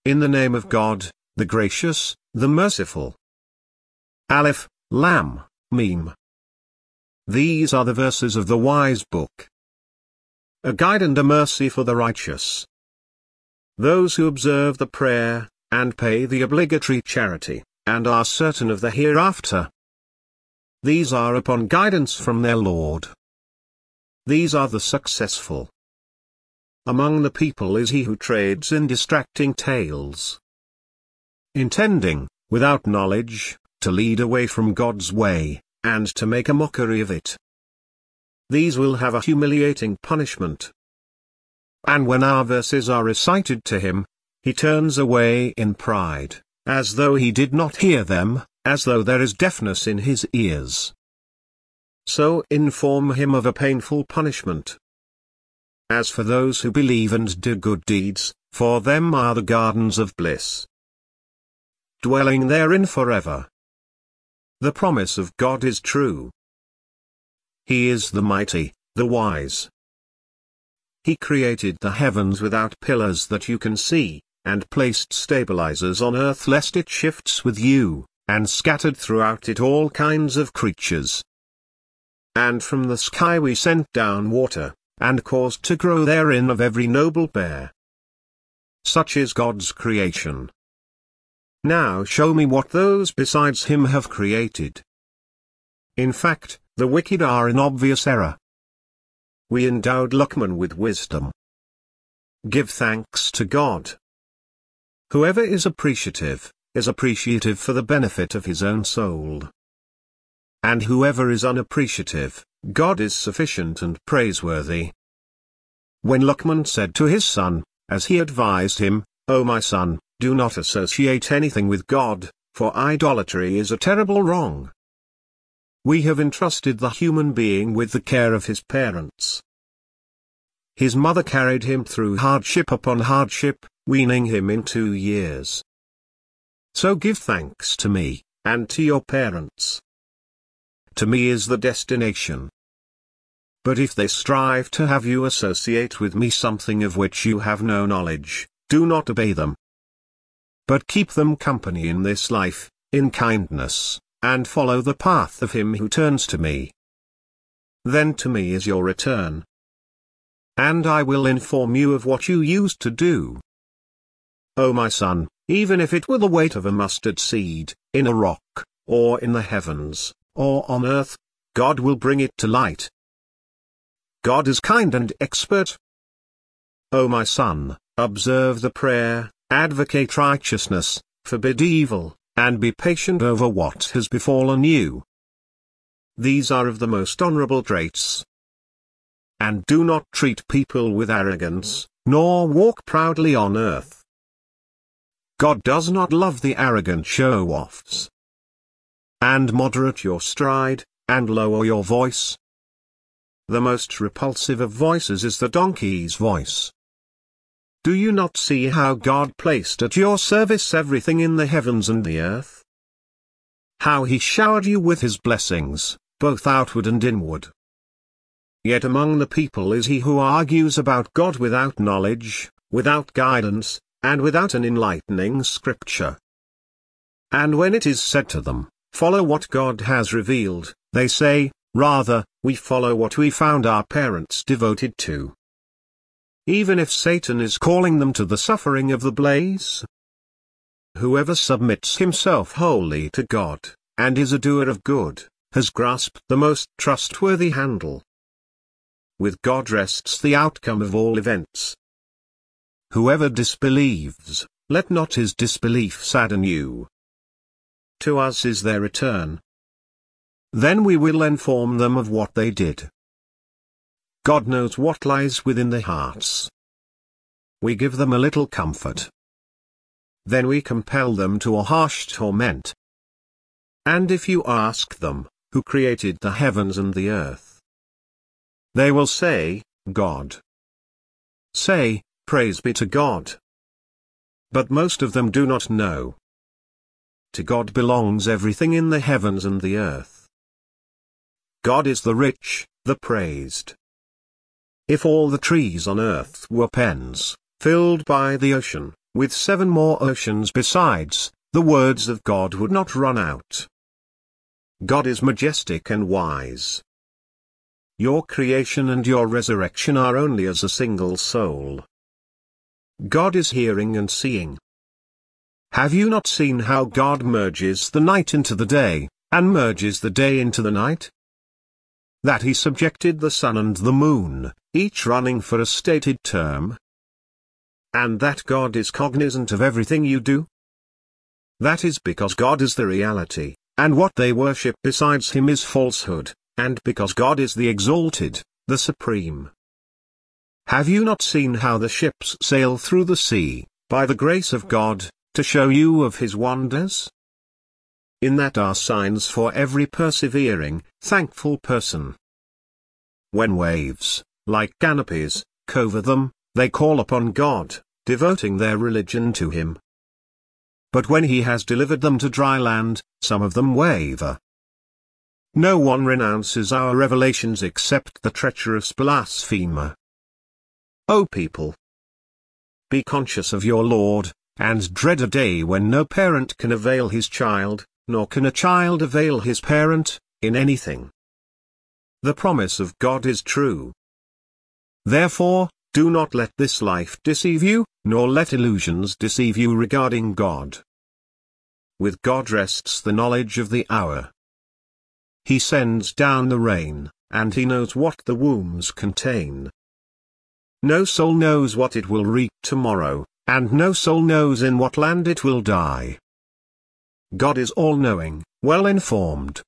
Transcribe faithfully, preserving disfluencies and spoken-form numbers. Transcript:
in the name of God, the gracious, the merciful. Aleph, Lam, Mim. These are the verses of the wise book. A guide and a mercy for the righteous. Those who observe the prayer, and pay the obligatory charity, and are certain of the hereafter. These are upon guidance from their Lord. These are the successful. Among the people is he who trades in distracting tales, intending, without knowledge, to lead away from God's way, and to make a mockery of it. These will have a humiliating punishment. And when our verses are recited to him, he turns away in pride, as though he did not hear them, as though there is deafness in his ears. So inform him of a painful punishment. As for those who believe and do good deeds, for them are the gardens of bliss, dwelling therein forever. The promise of God is true. He is the mighty, the wise. He created the heavens without pillars that you can see, and placed stabilizers on earth lest it shifts with you, and scattered throughout it all kinds of creatures. And from the sky we sent down water, and caused to grow therein of every noble bear. Such is God's creation. Now show me what those besides him have created. In fact, the wicked are in obvious error. We endowed Luqman with wisdom. Give thanks to God. Whoever is appreciative, is appreciative for the benefit of his own soul. And whoever is unappreciative, God is sufficient and praiseworthy. When Luqman said to his son, as he advised him, O my son, do not associate anything with God, for idolatry is a terrible wrong. We have entrusted the human being with the care of his parents. His mother carried him through hardship upon hardship, weaning him in two years. So give thanks to me, and to your parents. To me is the destination. But if they strive to have you associate with me something of which you have no knowledge, do not obey them. But keep them company in this life, in kindness, and follow the path of him who turns to me. Then to me is your return. And I will inform you of what you used to do. O my son, even if it were the weight of a mustard seed, in a rock, or in the heavens, or on earth, God will bring it to light. God is kind and expert. O my son, observe the prayer, advocate righteousness, forbid evil, and be patient over what has befallen you. These are of the most honorable traits. And do not treat people with arrogance, nor walk proudly on earth. God does not love the arrogant show-offs. And moderate your stride, and lower your voice. The most repulsive of voices is the donkey's voice. Do you not see how God placed at your service everything in the heavens and the earth? How he showered you with his blessings, both outward and inward. Yet among the people is he who argues about God without knowledge, without guidance, and without an enlightening scripture. And when it is said to them, follow what God has revealed, they say, rather, we follow what we found our parents devoted to. Even if Satan is calling them to the suffering of the blaze. Whoever submits himself wholly to God, and is a doer of good, has grasped the most trustworthy handle. With God rests the outcome of all events. Whoever disbelieves, let not his disbelief sadden you. To us is their return. Then we will inform them of what they did. God knows what lies within the hearts. We give them a little comfort. Then we compel them to a harsh torment. And if you ask them, who created the heavens and the earth? They will say, God. Say, praise be to God. But most of them do not know. To God belongs everything in the heavens and the earth. God is the rich, the praised. If all the trees on earth were pens, filled by the ocean, with seven more oceans besides, the words of God would not run out. God is majestic and wise. Your creation and your resurrection are only as a single soul. God is hearing and seeing. Have you not seen how God merges the night into the day, and merges the day into the night? That he subjected the sun and the moon, each running for a stated term? And that God is cognizant of everything you do? That is because God is the reality, and what they worship besides him is falsehood, and because God is the exalted, the supreme. Have you not seen how the ships sail through the sea, by the grace of God, to show you of his wonders? In that are signs for every persevering, thankful person. When waves, like canopies, cover them, they call upon God, devoting their religion to him. But when he has delivered them to dry land, some of them waver. No one renounces our revelations except the treacherous blasphemer. O people! Be conscious of your Lord, and dread a day when no parent can avail his child, nor can a child avail his parent, in anything. The promise of God is true. Therefore, do not let this life deceive you, nor let illusions deceive you regarding God. With God rests the knowledge of the hour. He sends down the rain, and he knows what the wombs contain. No soul knows what it will reap tomorrow, and no soul knows in what land it will die. God is all-knowing, well-informed,